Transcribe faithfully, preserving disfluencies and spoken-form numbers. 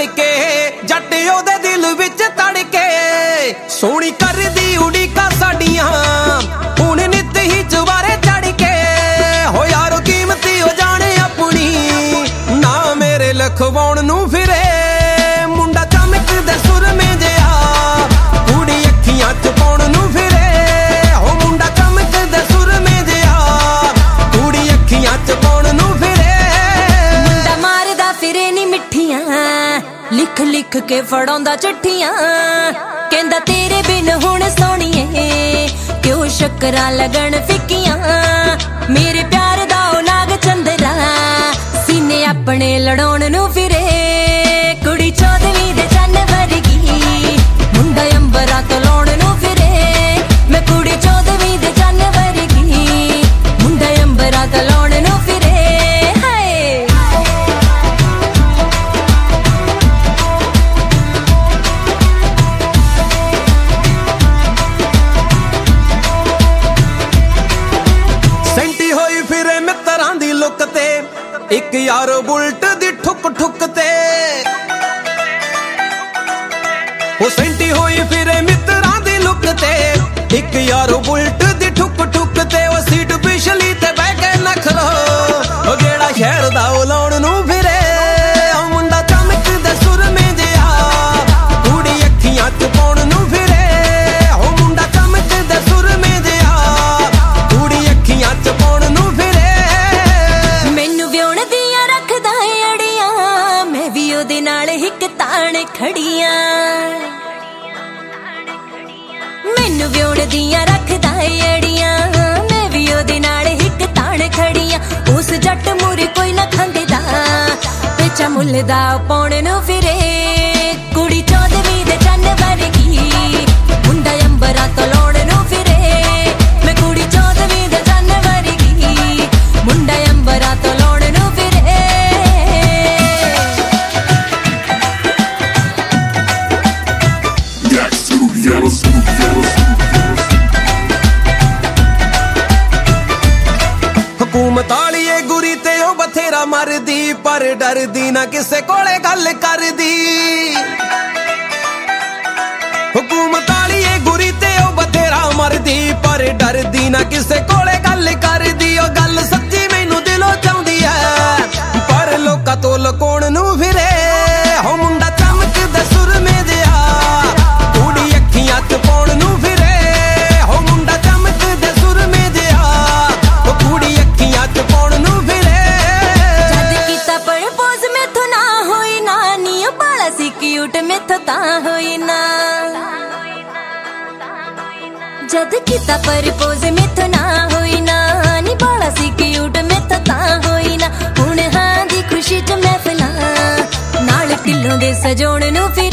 ਕੇ ਜੱਟ ਉਹਦੇ ਦਿਲ ਵਿੱਚ ਤੜਕੇ ਸੋਹਣੀ ਕਰਦੀ ਉਡੀਕਾਂ ਸਾਡੀਆਂ ਹੁਣ ਨਿੱਤ ਹੀ ਚਵਾਰੇ ਚੜ ਕੇ ਹੋ ਯਾਰੋ ਕੀਮਤੀ ਹੋ ਜਾਣੇ ਆਪਣੀ ਨਾ ਮੇਰੇ ਲਖਵਾਉਣ ਨੂੰ ਫਿਰੇ ਮੁੰਡਾ ਚਮਕਦਾ ਸੁਰਮੇ ਜਿਹਾ ਕੁੜੀ ਅੱਖੀਆਂ ਚ ਪਾਉਣ ਨੂੰ ਫਿਰੇ ਹੋ ਮੁੰਡਾ ਚਮਕਦਾ ਸੁਰਮੇ ਜਿਹਾ ਕੁੜੀ ਅੱਖੀਆਂ ਚ ਪਾਉਣ ਨੂੰ ਫਿਰੇ ਮੁੰਡਾ ਮਾਰਦਾ ਫਿਰੇ ਨੀ ਮਿੱਠੀਆਂ ਲਿਖ ਲਿਖ ਕੇ ਫੜਾਉਂਦਾ ਚਿੱਠੀਆਂ ਕਹਿੰਦਾ ਤੇਰੇ ਬਿਨ ਹੁਣ ਸੋਹਣੀਏ ਕਿਉਂ ਸ਼ੱਕਰਾਂ ਲੱਗਣ ਫਿੱਕੀਆਂ ਮੇਰੇ ਪਿਆਰ ਦਾ ਉਹ ਨਾਗ ਚੰਦਰਾ ਸੀਨੇ ਆਪਣੇ ਲੜਾਉਣ ਨੂੰ ਫਿਰੇ ਕੁੜੀ ਚੌਦਵੀਂ ਦੇ ਚੰਨ ਵਰਗੀ ਮੁੰਡਾ ਅੰਬਰਾਂ ਤੋਂ ਲਾਉਣ ਨੂੰ ਫਿਰੇ ਮੈਂ ਕੁੜੀ ਚੌਦਵੀਂ ਦੇ ਚੰਨ ਵਰਗੀ ਮੁੰਡਾ ਅੰਬਰਾਂ ਤੋਂ ਲਾਉਣ ਨੂੰ ਫਿਰੇ ਇੱਕ ਯਾਰੋ ਬੁਲਟ ਦੀ ਠੁੱਕ ਠੁੱਕ ਤੇ ਉਹ ਸੈਂਟੀ ਹੋਈ ਫਿਰੇ ਮਿੱਤਰਾਂ ਦੀ ਲੁੱਕ ਤੇ ਇੱਕ ਯਾਰੋ ਬੁਲਟ ਦੀ ਠੁੱਕ ਠੁੱਕ ਤੇ ਉਹ ਸੀਟ ਪਿਛਲੀ ਤੇ ਬਹਿ ਕੇ ਨਖਰੋ ਉਹ ਜਿਹੜਾ ਸ਼ਹਿਰ ਦਾ ਉਹ ਲਾਉਣ ਨੂੰ ਫਿਰੇ ਉਹ ਮੁੰਡਾ ਚਮਕਦਾ ਸੁਰਮੇ ਜਿਹਾ ਕੁੜੀ ਅੱਖੀਆਂ ਚ ਪਾਉਣ ਨੂੰ ਫਿਰੇ ਉਹ ਮੁੰਡਾ ਚਮਕਦਾ ਸੁਰਮੇ ਜਿਹਾ ਕੁੜੀ ਅੱਖੀਆਂ ਚ ਪਾਉਣ ਨੂੰ ਫਿਰੇ ਉਹਦੇ ਨਾਲ ਇੱਕ ਤਾਣ ਖੜੀਆਂ ਮੈਨੂੰ ਵਿਉਣ ਦੀਆਂ ਰੱਖਦਾ ਏੜੀਆਂ ਮੈਂ ਵੀ ਉਹਦੇ ਨਾਲ ਇੱਕ ਤਾਣ ਖੜੀਆਂ ਉਸ ਜੱਟ ਮੂਰੇ ਕੋਈ ਨਾ ਖੰਗਦਾ ਪੇਚਾ ਮੁੱਲ ਦਾ ਪਾਉਣ ਨੂੰ ਫਿਰੇ ਕੁੜੀ ਚੌਦਵੀਂ ਦੇ ਚੰਨ ਵਰਗੀ ਮੁੰਡਾ ਅੰਬਰਾਂ ਤੋਂ ਲਾਉਣ ਨੂੰ ਫਿਰੇ ਮੈਂ ਕੁੜੀ ਚੌਦਵੀਂ ਦੇ ਚੰਨ ਵਰਗੀ ਮੁੰਡਾ ਅੰਬਰਾਂ ਤੋਂ ਲਾਉਣ ਨੂੰ ਫਿਰੇ ਹਕੂਮਤ ਵਾਲੀਏ ਗੁਰੀ ਤੇ ਉਹ ਬਥੇਰਾ ਮਰਦੀ ਪਰ ਡਰਦੀ ਨਾ ਕਿਸੇ ਕੋਲੇ ਗੱਲ ਕਰਦੀ ਹਕੂਮਤ ਵਾਲੀਏ ਗੁਰੀ ਤੇ ਉਹ ਬਥੇਰਾ ਮਰਦੀ ਪਰ ਡਰਦੀ ਨਾ ਕਿਸੇ ਕੋਲੇ ਗੱਲ ਕਰਦੀ ਉਹ ਗੱਲ ਸੱਚੀ ਮੈਨੂੰ ਦਿਲੋਂ ਚਾਹੁੰਦੀ ਐ ਪਰ ਲੋਕਾਂ ਤੋਂ ਲੁਕਾਉਣ ਨੂੰ ਫਿਰੇ ਹੋ ਮੁੰਡਾ ਚਮਕਦਾ ਸੁਰਮੇ ਜਿਹਾ ਕੁੜੀ ਅੱਖੀਆਂ ਚ ਪਾਉਣ ਨੂੰ ਫਿਰੇ ਹੋ ਮੁੰਡਾ ਚਮਕਦਾ ਸੁਰਮੇ ਜਿਹਾ ਉਹ ਕੁੜੀ ਅੱਖੀਆਂ ਚ ਪਾਉਣ ਨੂੰ ਫਿਰੇ ਜਦ ਕੀਤਾ ਪ੍ਰਪੋਜ਼ ਮੈਥੋਂ ਨਾ ਹੋਈ ਨਾ ਨੀ ਬਾਲਾ ਸੀ ਕਿਊਟ ਮੈਥੋਂ ਤਾਂ ਹੋਈ ਨਾ ਜਦ ਕੀਤਾ ਪ੍ਰਪੋਜ਼ ਮੈਥੋਂ ਨਾ ਹੋਈ ਨਾ ਨੀ ਬਾਲਾ ਸੀ ਕਿਊਟ ਮੈਥੋਂ ਤਾਂ ਹੋਈ ਨਾ ਹੁਣ ਹਾਂ ਦੀ ਖੁਸ਼ੀ ਚ ਮਹਿਫਲਾਂ ਨਾਲ ਢਿੱਲੋਂ ਦੇ ਸਜਾਉਣ ਨੂੰ